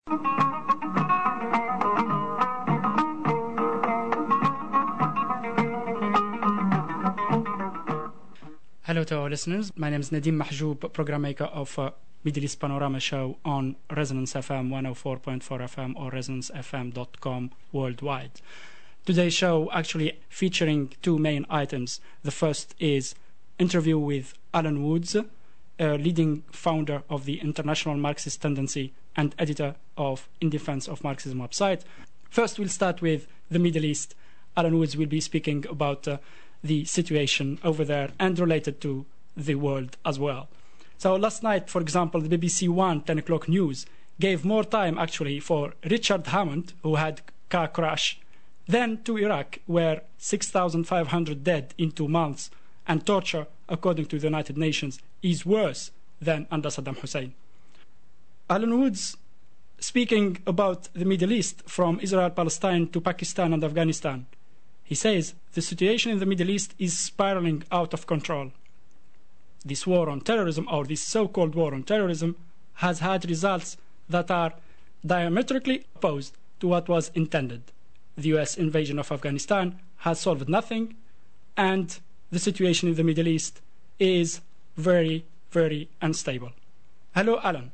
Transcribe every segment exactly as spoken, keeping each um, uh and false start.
Hello to our listeners. My name is Nadim Mahjoub, program maker of uh, Middle East Panorama Show on Resonance F M one oh four point four F M or resonance f m dot com worldwide. Today's show actually featuring two main items. The first is interview with Alan Woods, a leading founder of the International Marxist Tendency and editor of In Defense of Marxism website. First, we'll start with the Middle East. Alan Woods will be speaking about uh, the situation over there and related to the world as well. So last night, for example, the B B C One ten o'clock news gave more time actually for Richard Hammond, who had car crash, than to Iraq, where six thousand five hundred dead in two months and torture, according to the United Nations, is worse than under Saddam Hussein. Alan Woods, speaking about the Middle East, from Israel, Palestine to Pakistan and Afghanistan, he says the situation in the Middle East is spiraling out of control. This war on terrorism, or this so-called war on terrorism, has had results that are diametrically opposed to what was intended. The U S invasion of Afghanistan has solved nothing, and the situation in the Middle East is very, very unstable. Hello, Alan.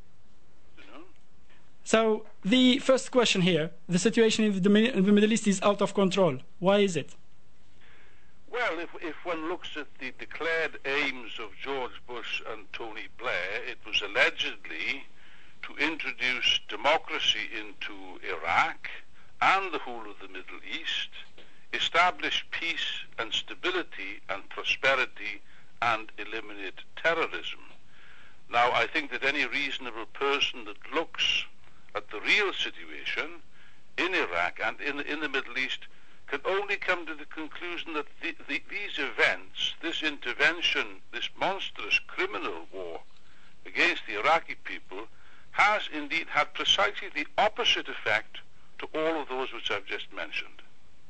So the first question here, the situation in the, in the Middle East is out of control. Why is it? Well, if, if one looks at the declared aims of George Bush and Tony Blair, it was allegedly to introduce democracy into Iraq and the whole of the Middle East, establish peace and stability and prosperity, and eliminate terrorism. Now, I think that any reasonable person that looks at the real situation in Iraq and in, in the Middle East can only come to the conclusion that the, the, these events, this intervention, this monstrous criminal war against the Iraqi people has indeed had precisely the opposite effect to all of those which I've just mentioned.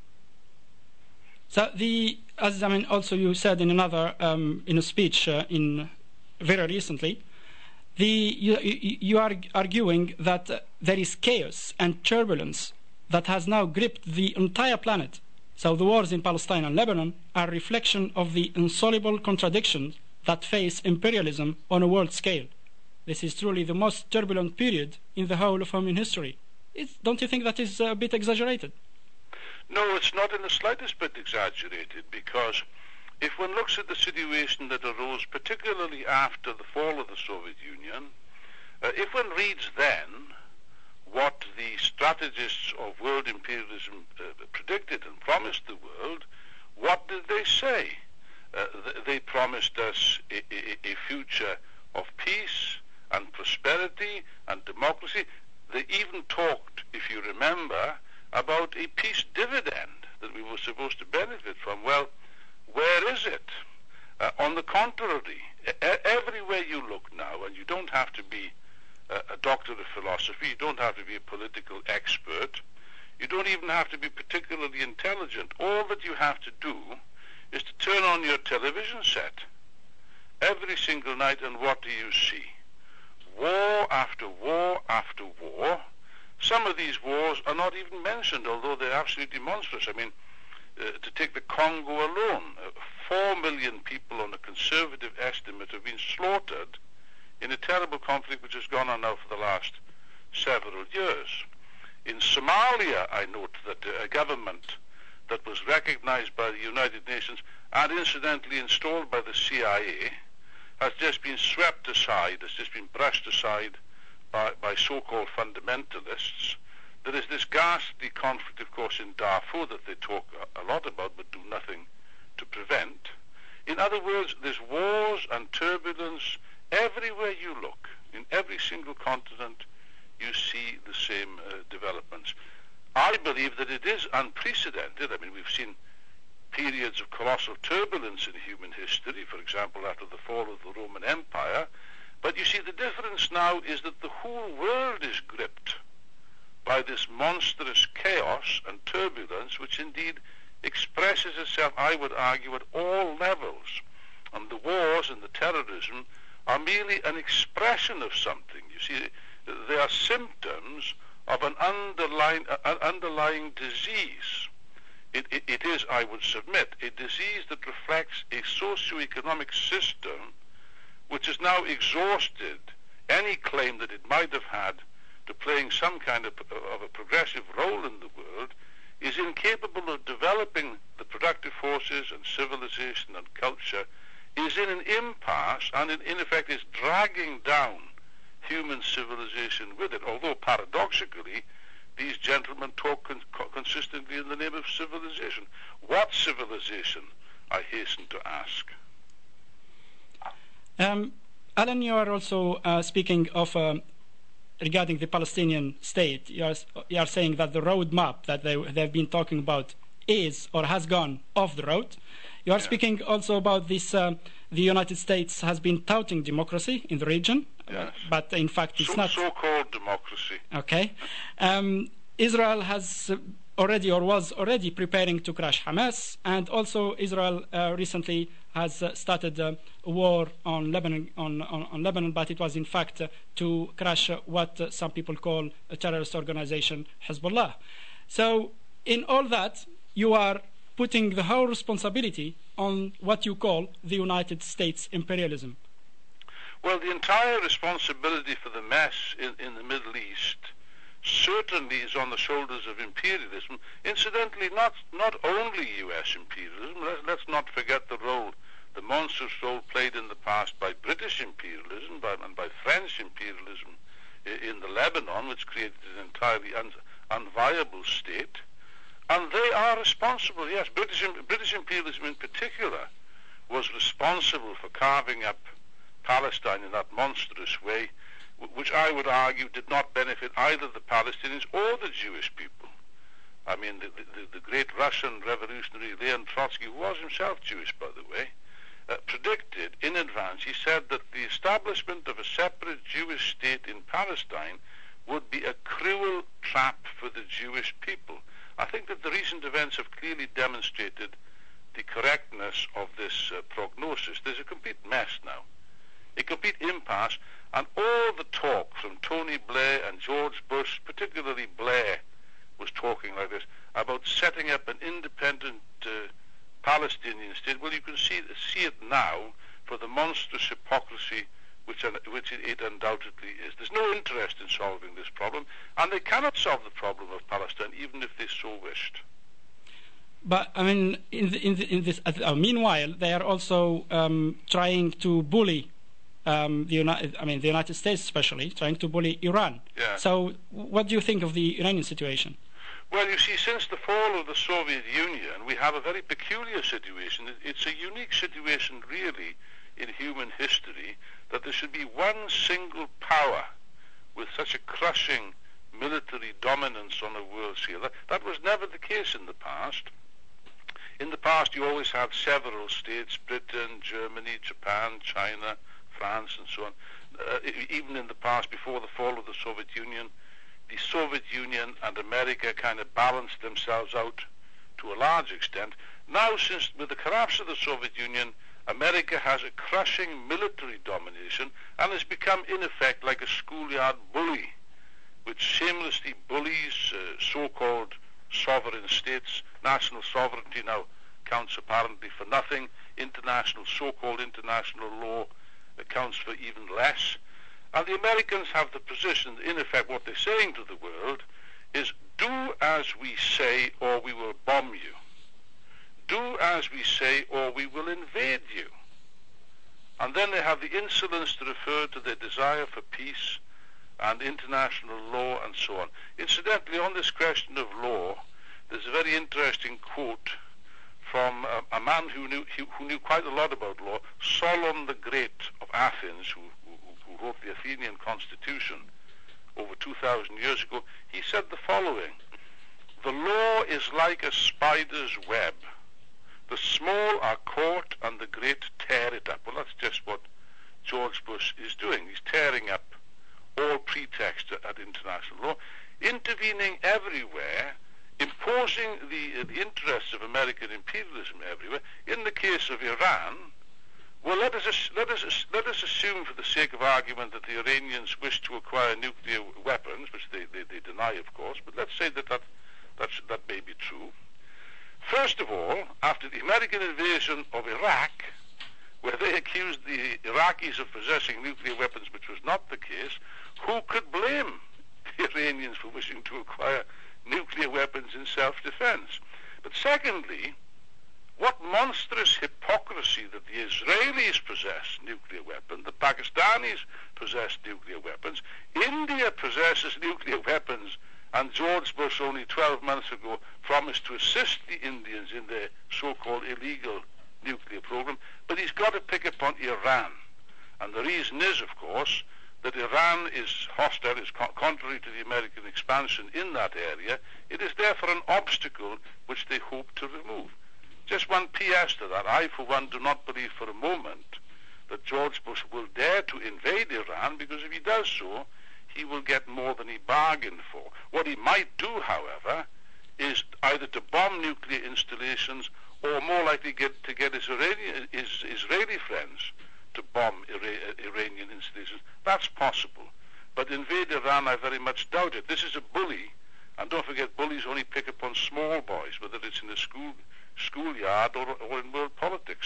So the, as I mean, also you said in another, um, in a speech uh, in very recently, the, you, you are arguing that uh, there is chaos and turbulence that has now gripped the entire planet. So the wars in Palestine and Lebanon are a reflection of the insoluble contradictions that face imperialism on a world scale. This is truly the most turbulent period in the whole of human history. It's, don't you think that is a bit exaggerated? No, it's not in the slightest bit exaggerated, because if one looks at the situation that arose particularly after the fall of the Soviet Union, uh, if one reads then what the strategists of world imperialism uh, predicted and promised the world, what did they say? Uh, th they promised us a, a, a future of peace and prosperity and democracy. They even talked, if you remember, about a peace dividend that we were supposed to benefit from. Well, where is it? Uh, on the contrary, e everywhere you look now, and you don't have to be uh, a doctor of philosophy, you don't have to be a political expert, you don't even have to be particularly intelligent. All that you have to do is to turn on your television set every single night, and what do you see? War after war after war. Some of these wars are not even mentioned, although they're absolutely monstrous. I mean, uh, to take the Congo alone, uh, four million people on a conservative estimate have been slaughtered in a terrible conflict which has gone on now for the last several years. In Somalia, I note that uh, a government that was recognized by the United Nations and incidentally installed by the C I A has just been swept aside, has just been brushed aside by, by so-called fundamentalists. There is this ghastly conflict, of course, in Darfur that they talk a, a lot about but do nothing to prevent. In other words, there's wars and turbulence everywhere you look. In every single continent you see the same uh, developments. I believe that it is unprecedented. I mean, we've seen periods of colossal turbulence in human history, for example, after the fall of the Roman Empire. But you see, the difference now is that the whole world is gripped by this monstrous chaos and turbulence, which indeed expresses itself, I would argue, at all levels. And the wars and the terrorism are merely an expression of something. You see, they are symptoms of an underlying, uh, underlying disease. It, it, it is, I would submit, a disease that reflects a socio-economic system which has now exhausted any claim that it might have had to playing some kind of, of a progressive role in the world, is incapable of developing the productive forces and civilization and culture, is in an impasse, and in, in effect is dragging down human civilization with it, although paradoxically these gentlemen talk con consistently in the name of civilization. What civilization, I hasten to ask? Um, Alan, you are also uh, speaking of, um, regarding the Palestinian state, you are, you are saying that the roadmap that they, they've been talking about is or has gone off the road. You are yeah. speaking also about this, uh, the United States has been touting democracy in the region, yes. uh, but in fact it's so, not. So-called democracy. Okay. Um, Israel has already or was already preparing to crush Hamas, and also Israel uh, recently has uh, started uh, a war on Lebanon, on, on, on Lebanon, but it was in fact uh, to crush uh, what uh, some people call a terrorist organization, Hezbollah. So in all that, you are putting the whole responsibility on what you call the United States imperialism. Well, the entire responsibility for the mess in, in the Middle East certainly is on the shoulders of imperialism. Incidentally, not, not only U S imperialism. Let's, let's not forget the role, the monstrous role played in the past by British imperialism by, and by French imperialism in, in the Lebanon, which created an entirely un, unviable state. And they are responsible, yes. British, British imperialism in particular was responsible for carving up Palestine in that monstrous way, which I would argue did not benefit either the Palestinians or the Jewish people. I mean, the, the, the great Russian revolutionary Leon Trotsky, who was himself Jewish, by the way, uh, predicted in advance, he said that the establishment of a separate Jewish state in Palestine would be a cruel trap for the Jewish people. I think that the recent events have clearly demonstrated the correctness of this uh, prognosis. There's a complete mess now, a complete impasse, and all the talk from Tony Blair and George Bush, particularly Blair, was talking like this, about setting up an independent uh, Palestinian state. Well, you can see, see it now for the monstrous hypocrisy which, which it, it undoubtedly is. There's no interest in solving this problem, and they cannot solve the problem of Palestine, even if they so wished. But I mean, in, the, in, the, in this, uh, meanwhile, they are also um, trying to bully um, the United. I mean, the United States, especially, trying to bully Iran. Yeah. So, what do you think of the Iranian situation? Well, you see, since the fall of the Soviet Union, we have a very peculiar situation. It's a unique situation, really, in human history, that there should be one single power with such a crushing military dominance on a world scale. That, that was never the case in the past. In the past, you always had several states, Britain, Germany, Japan, China, France, and so on. Uh, even in the past, before the fall of the Soviet Union, the Soviet Union and America kind of balanced themselves out to a large extent. Now, since with the collapse of the Soviet Union, America has a crushing military domination and has become, in effect, like a schoolyard bully, which shamelessly bullies uh, so-called sovereign states. National sovereignty now counts apparently for nothing. International, so-called international law accounts for even less. And the Americans have the position, in effect, what they're saying to the world is, do as we say or we will bomb you. Do as we say or we will invade you. And then they have the insolence to refer to their desire for peace and international law and so on. Incidentally, on this question of law, there's a very interesting quote from a, a man who knew, who knew quite a lot about law, Solon the Great of Athens, who, who, who wrote the Athenian Constitution over two thousand years ago. He said the following: the law is like a spider's web. The small are caught and the great tear it up. Well, that's just what George Bush is doing. He's tearing up all pretext at, at international law, intervening everywhere, imposing the, uh, the interests of American imperialism everywhere. In the case of Iran, Well, let us, let, us, let us assume for the sake of argument that the Iranians wish to acquire nuclear weapons, which they, they, they deny, of course, but let's say that that, that's, that may be true. First of all, after the American invasion of Iraq, where they accused the Iraqis of possessing nuclear weapons, which was not the case, who could blame the Iranians for wishing to acquire nuclear weapons in self-defense? But secondly, what monstrous hypocrisy that the Israelis possess nuclear weapons, the Pakistanis possess nuclear weapons, India possesses nuclear weapons, and George Bush only twelve months ago promised to assist the Indians in their so-called illegal nuclear program, but he's got to pick upon Iran. And the reason is, of course, that Iran is hostile, is co contrary to the American expansion in that area. It is therefore an obstacle which they hope to remove. Just one P S to that. I, for one, do not believe for a moment that George Bush will dare to invade Iran, because if he does so, he will get more than he bargained for. What he might do, however, is either to bomb nuclear installations or more likely get, to get his Iranian, his Israeli friends to bomb Ira Iranian installations. That's possible. But invade Iran, I very much doubt it. This is a bully, and don't forget, bullies only pick upon small boys, whether it's in a school schoolyard or, or in world politics.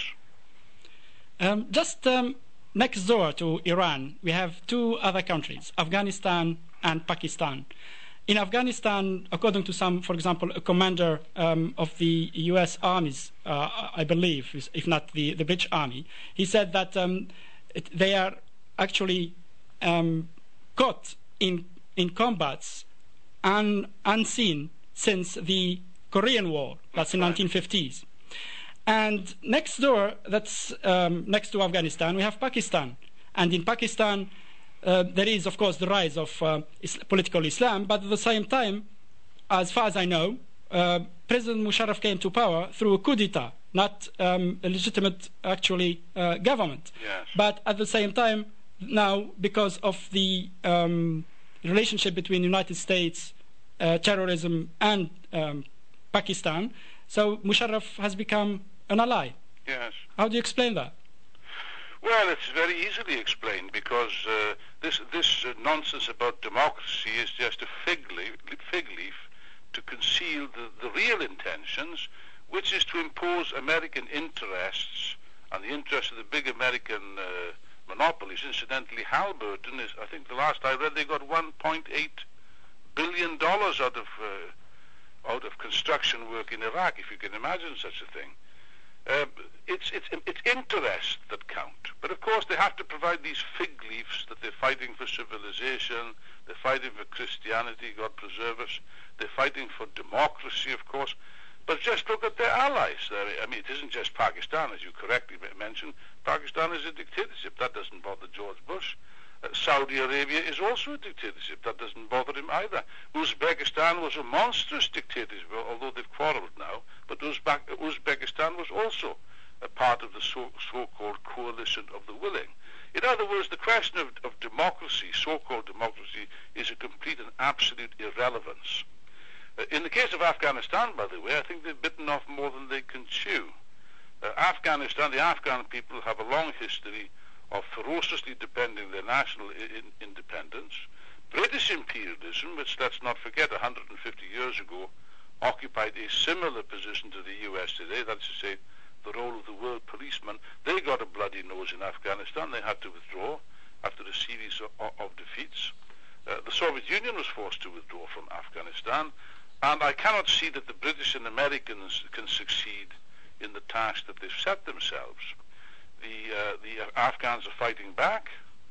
Um, just um, next door to Iran, we have two other countries, Afghanistan and Pakistan. In Afghanistan, according to some, for example, a commander um, of the U S armies, uh, I believe, if not the, the British army, he said that um, it, they are actually um, caught in, in combats un, unseen since the Korean War, that's in nineteen fifties. And next door, that's um, next to Afghanistan, we have Pakistan. And in Pakistan, uh, there is, of course, the rise of uh, is political Islam, but at the same time, as far as I know, uh, President Musharraf came to power through a coup d'etat, not um, a legitimate, actually, uh, government. Yes. But at the same time, now, because of the um, relationship between the United States, uh, terrorism, and um, Pakistan, so Musharraf has become an ally. Yes. How do you explain that? Well, it's very easily explained, because uh, this, this uh, nonsense about democracy is just a fig leaf, fig leaf to conceal the, the real intentions, which is to impose American interests and the interests of the big American uh, monopolies. Incidentally, Halliburton is, I think the last I read, they got one point eight billion dollars out of uh, out of construction work in Iraq, if you can imagine such a thing. Uh, it's, it's, it's interests that count. But of course they have to provide these fig leaves that they're fighting for civilization, they're fighting for Christianity, God preserve us, they're fighting for democracy, of course. But just look at their allies. I mean, it isn't just Pakistan, as you correctly mentioned. Pakistan is a dictatorship. That doesn't bother George Bush. Uh, Saudi Arabia is also a dictatorship. That doesn't bother him either. Uzbekistan was a monstrous dictatorship, although they've quarreled now. But Uzbek Uzbekistan was also a part of the so, so-called coalition of the willing. In other words, the question of, of democracy, so-called democracy, is a complete and absolute irrelevance. Uh, in the case of Afghanistan, by the way, I think they've bitten off more than they can chew. Uh, Afghanistan, the Afghan people have a long history of ferociously defending their national in independence. British imperialism, which, let's not forget, one hundred fifty years ago occupied a similar position to the U S today, that's to say, the role of the world policeman. They got a bloody nose in Afghanistan. They had to withdraw after a series of, of defeats. Uh, the Soviet Union was forced to withdraw from Afghanistan, and I cannot see that the British and Americans can succeed in the task that they've set themselves. The, uh, the Afghans are fighting back.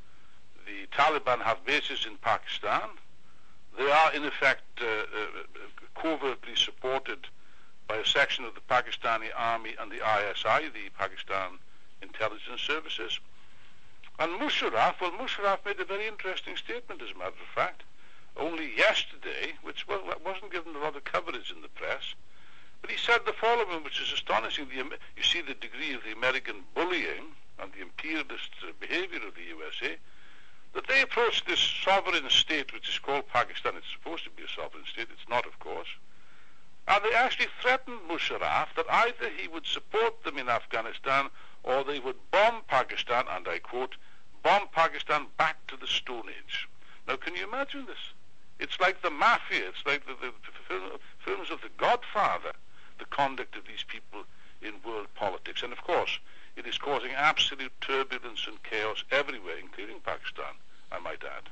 The Taliban have bases in Pakistan. They are, in effect, uh, uh, covertly supported by a section of the Pakistani army and the I S I, the Pakistan Intelligence Services. And Musharraf, well, Musharraf made a very interesting statement, as a matter of fact, only yesterday, which wasn't given a lot of coverage in the press. But he said the following, which is astonishing. The, you see the degree of the American bullying and the imperialist behavior of the U S A, that they approached this sovereign state, which is called Pakistan. It's supposed to be a sovereign state. It's not, of course. And they actually threatened Musharraf that either he would support them in Afghanistan or they would bomb Pakistan, and I quote, bomb Pakistan back to the Stone Age. Now, can you imagine this? It's like the mafia. It's like the, the, the film, films of The Godfather, the conduct of these people in world politics. And, of course, it is causing absolute turbulence and chaos everywhere, including Pakistan, I might add.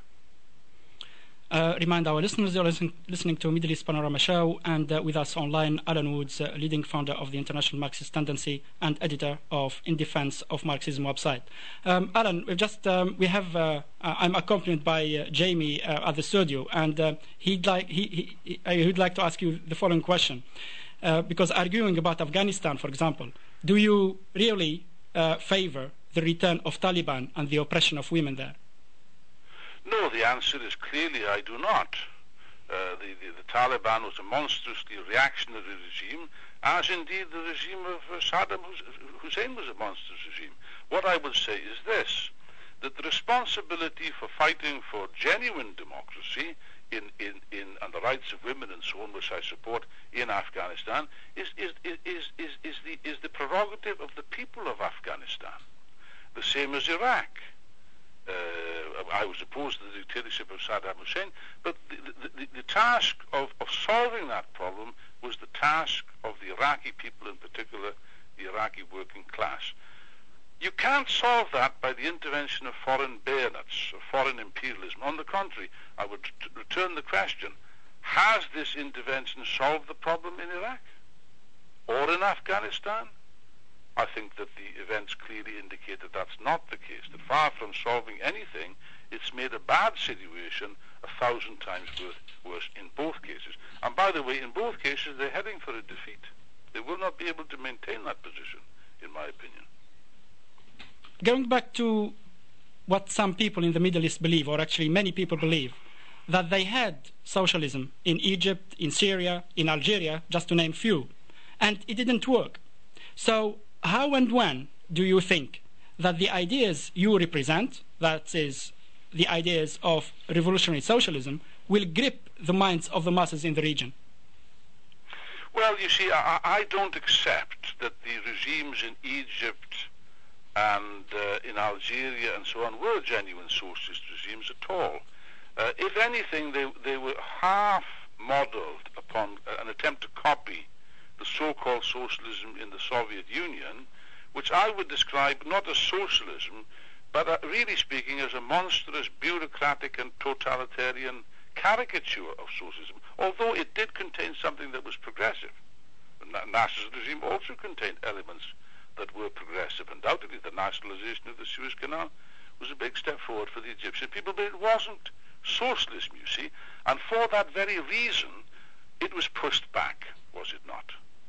Uh, remind our listeners you're listen, listening to Middle East Panorama Show, and uh, with us online, Alan Woods, uh, leading founder of the International Marxist Tendency and editor of In Defense of Marxism website. Um, Alan, we've just um, we have uh, I'm accompanied by uh, Jamie uh, at the studio, and uh, he'd like he, he, he would like to ask you the following question, uh, because arguing about Afghanistan, for example, do you really uh, favor the return of Taliban and the oppression of women there? No, the answer is clearly I do not. Uh, the, the, the Taliban was a monstrously reactionary regime, as indeed the regime of uh, Saddam Hussein was a monstrous regime. What I would say is this, that the responsibility for fighting for genuine democracy in, in, in, and the rights of women and so on, which I support in Afghanistan, is, is, is, is, is, is, the, is the prerogative of the people of Afghanistan. The same as Iraq. Uh, I was opposed to the dictatorship of Saddam Hussein, but the, the, the, the task of, of solving that problem was the task of the Iraqi people, in particular the Iraqi working class. You can't solve that by the intervention of foreign bayonets, of foreign imperialism. On the contrary, I would t- return the question, has this intervention solved the problem in Iraq or in Afghanistan? I think that the events clearly indicate that that's not the case, that far from solving anything, it's made a bad situation a thousand times worse in both cases. And by the way, in both cases, they're heading for a defeat. They will not be able to maintain that position, in my opinion. Going back to what some people in the Middle East believe, or actually many people believe, that they had socialism in Egypt, in Syria, in Algeria, just to name few, and it didn't work. So how and when do you think that the ideas you represent, that is, the ideas of revolutionary socialism, will grip the minds of the masses in the region? Well, you see, I, I don't accept that the regimes in Egypt and uh, in Algeria and so on were genuine socialist regimes at all. Uh, if anything, they, they were half modeled upon an attempt to copy the so-called socialism in the Soviet Union, which I would describe not as socialism, but uh, really speaking as a monstrous, bureaucratic and totalitarian caricature of socialism, although it did contain something that was progressive. Nasser's regime also contained elements that were progressive. Undoubtedly, the nationalization of the Suez Canal was a big step forward for the Egyptian people, but it wasn't socialism, you see, and for that very reason, it was pushed back, was it not?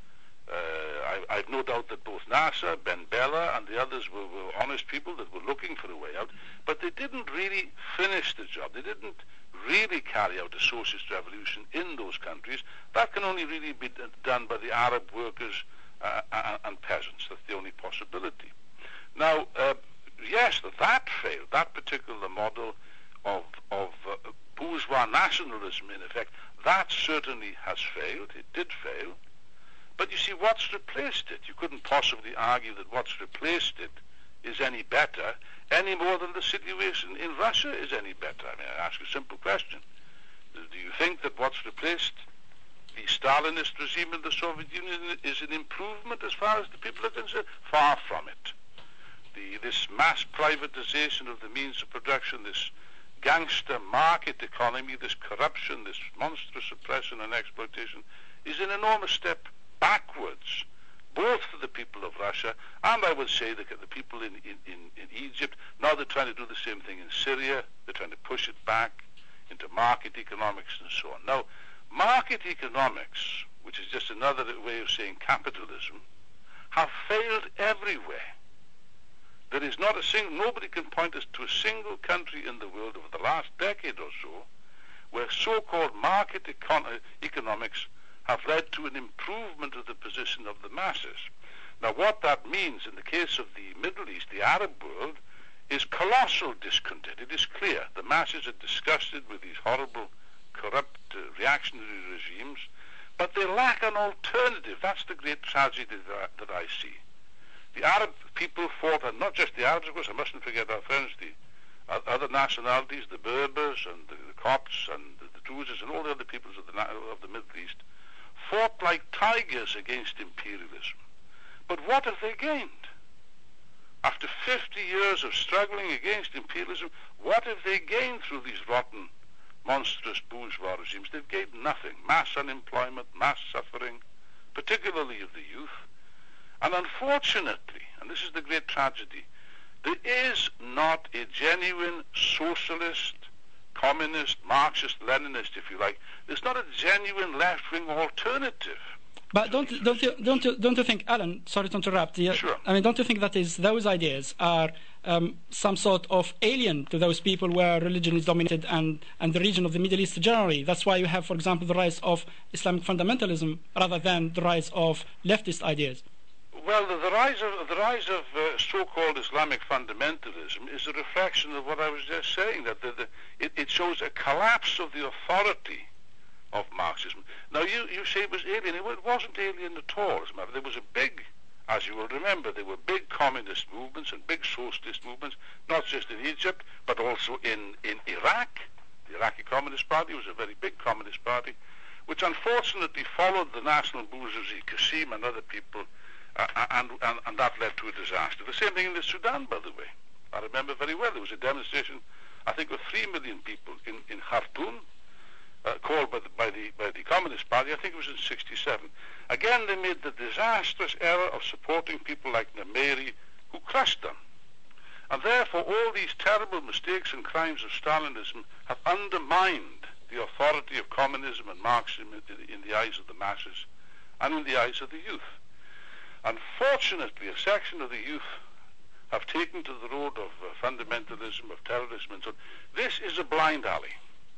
Uh, I, I've no doubt that both Nasser, Ben Bella, and the others were, were honest people that were looking for a way out, but they didn't really finish the job. They didn't really carry out a socialist revolution in those countries. That can only really be done by the Arab workers uh, and, and peasants. That's the only possibility. Now, uh, yes, that failed. That particular model of, of uh, bourgeois nationalism, in effect, that certainly has failed. It did fail. But you see, what's replaced it? You couldn't possibly argue that what's replaced it is any better, any more than the situation in Russia is any better. I mean, I ask a simple question. Do you think that what's replaced the Stalinist regime in the Soviet Union is an improvement as far as the people are concerned? Far from it. The, this mass privatization of the means of production, this gangster market economy, this corruption, this monstrous oppression and exploitation is an enormous step backwards, both for the people of Russia and I would say the, the people in, in, in, in Egypt. Now they're trying to do the same thing in Syria. They're trying to push it back into market economics and so on. Now, market economics, which is just another way of saying capitalism, have failed everywhere. There is not a single, nobody can point us to a single country in the world over the last decade or so where so-called market econ economics have led to an improvement of the position of the masses. Now, what that means in the case of the Middle East, the Arab world, is colossal discontent. It is clear. The masses are disgusted with these horrible, corrupt, uh, reactionary regimes, but they lack an alternative. That's the great tragedy that I, that I see. The Arab people fought, and not just the Arabs, of course, I mustn't forget our friends, the other nationalities, the Berbers and the, the Copts and the, the Druzes and all the other peoples of the, of the Middle East, fought like tigers against imperialism. But what have they gained? After fifty years of struggling against imperialism, what have they gained through these rotten, monstrous bourgeois regimes? They've gained nothing. Mass unemployment, mass suffering, particularly of the youth. And unfortunately, and this is the great tragedy, there is not a genuine socialist, communist, Marxist, Leninist, if you like. There's not a genuine left-wing alternative. But don't don't you don't you, don't you think, Alan? Sorry to interrupt. The, sure. I mean, don't you think that is those ideas are um, some sort of alien to those people where religion is dominated and and the region of the Middle East generally? That's why you have, for example, the rise of Islamic fundamentalism rather than the rise of leftist ideas. Well, the, the rise of the rise of uh, so-called Islamic fundamentalism is a reflection of what I was just saying. That the, the, it, it shows a collapse of the authority of Marxism. Now, you, you say it was alien. It wasn't alien at all, as a matter. There was a big, as you will remember, there were big communist movements and big socialist movements, not just in Egypt, but also in, in Iraq. The Iraqi Communist Party was a very big communist party, which unfortunately followed the national bourgeoisie, Qasim and other people, uh, and, and, and that led to a disaster. The same thing in the Sudan, by the way. I remember very well. There was a demonstration, I think, of three million people in, in Khartoum, Uh, called by the, by, the, by the Communist Party. I think it was in sixty-seven. Again, they made the disastrous error of supporting people like Nameri, who crushed them. And therefore, all these terrible mistakes and crimes of Stalinism have undermined the authority of communism and Marxism in, in the eyes of the masses and in the eyes of the youth. Unfortunately, a section of the youth have taken to the road of uh, fundamentalism, of terrorism, and so on. This is a blind alley.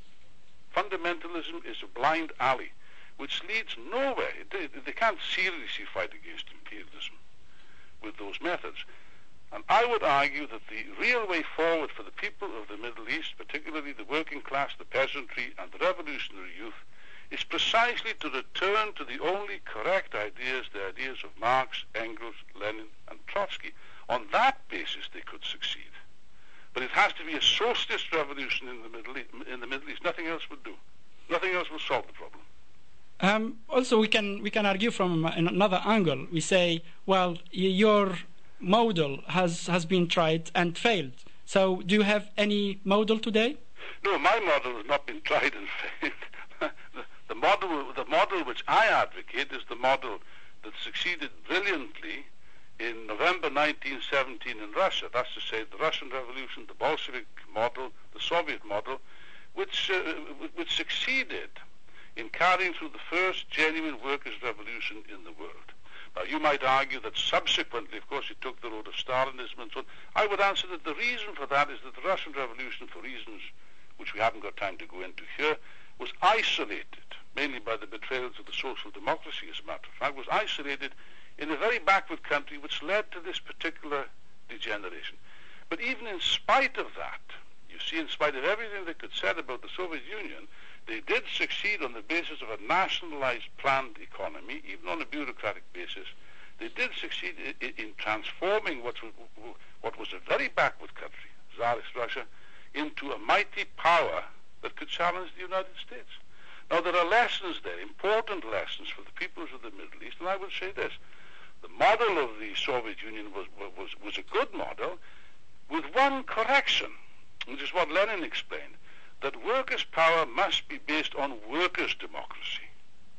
Fundamentalism is a blind alley which leads nowhere. They, they can't seriously fight against imperialism with those methods. And I would argue that the real way forward for the people of the Middle East, particularly the working class, the peasantry, and the revolutionary youth, is precisely to return to the only correct ideas, the ideas of Marx, Engels, Lenin, and Trotsky. On that basis, they could succeed. But it has to be a socialist revolution in the Middle East. In the Middle East, nothing else would do. Nothing else will solve the problem. Um, also, we can we can argue from another angle. We say, well, your model has has been tried and failed. So, do you have any model today? No, my model has not been tried and failed. the, the model the model which I advocate is the model that succeeded brilliantly in November nineteen seventeen in Russia. That's to say, the Russian Revolution, the Bolshevik model, the Soviet model, which, uh, which succeeded in carrying through the first genuine workers' revolution in the world. Now, you might argue that subsequently, of course, it took the road of Stalinism and so on. I would answer that the reason for that is that the Russian Revolution, for reasons which we haven't got time to go into here, was isolated, mainly by the betrayals of the social democracy, as a matter of fact, was isolated in a very backward country, which led to this particular degeneration. But even in spite of that, you see, in spite of everything they could say about the Soviet Union, they did succeed on the basis of a nationalized planned economy, even on a bureaucratic basis. They did succeed in, in transforming what was, what was a very backward country, Tsarist Russia, into a mighty power that could challenge the United States. Now, there are lessons there, important lessons for the peoples of the Middle East, and I would say this. The model of the Soviet Union was, was, was a good model with one correction, which is what Lenin explained, that workers' power must be based on workers' democracy,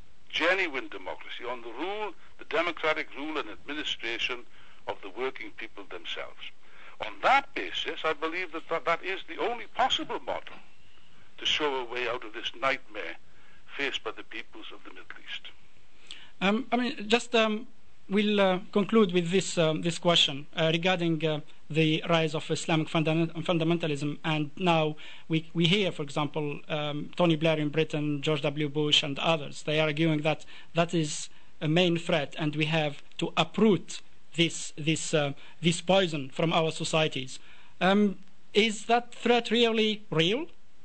genuine democracy, on the rule, the democratic rule and administration of the working people themselves. On that basis, I believe that that, that is the only possible model to show a way out of this nightmare faced by the peoples of the Middle East. Um, I mean, just um, we'll uh, conclude with this um, this question uh, regarding uh, the rise of Islamic funda- fundamentalism. And now we we hear, for example, um, Tony Blair in Britain, George W. Bush, and others. They are arguing that that is a main threat, and we have to uproot this this uh, this poison from our societies. Um, is that threat really real?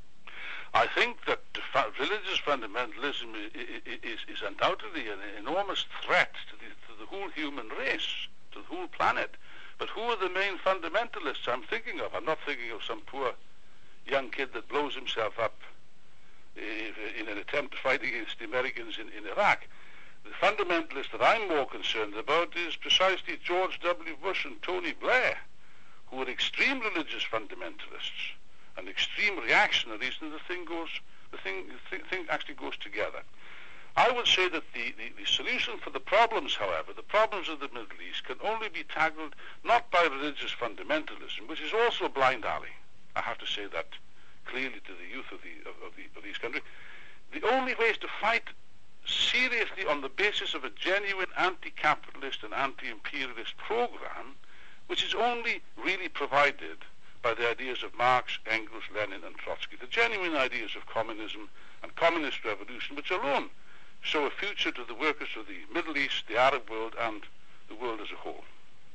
I think that religious fundamentalism is, is, is undoubtedly an enormous threat to the, to the whole human race, to the whole planet. But who are the main fundamentalists I'm thinking of? I'm not thinking of some poor young kid that blows himself up in an attempt to fight against the Americans in, in Iraq. The fundamentalists that I'm more concerned about is precisely George W. Bush and Tony Blair, who are extreme religious fundamentalists and extreme reactionaries, and the thing goes, the thing, the thing actually goes together. I would say that the, the, the solution for the problems, however, the problems of the Middle East, can only be tackled not by religious fundamentalism, which is also a blind alley. I have to say that clearly to the youth of, the, of, of, the, of these countries. The only way is to fight seriously on the basis of a genuine anti-capitalist and anti-imperialist program, which is only really provided by the ideas of Marx, Engels, Lenin, and Trotsky, the genuine ideas of communism and communist revolution, which alone show a future to the workers of the Middle East, the Arab world, and the world as a whole.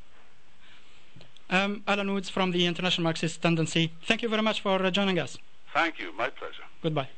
Um, Alan Woods from the International Marxist Tendency, thank you very much for uh, joining us. Thank you, my pleasure. Goodbye.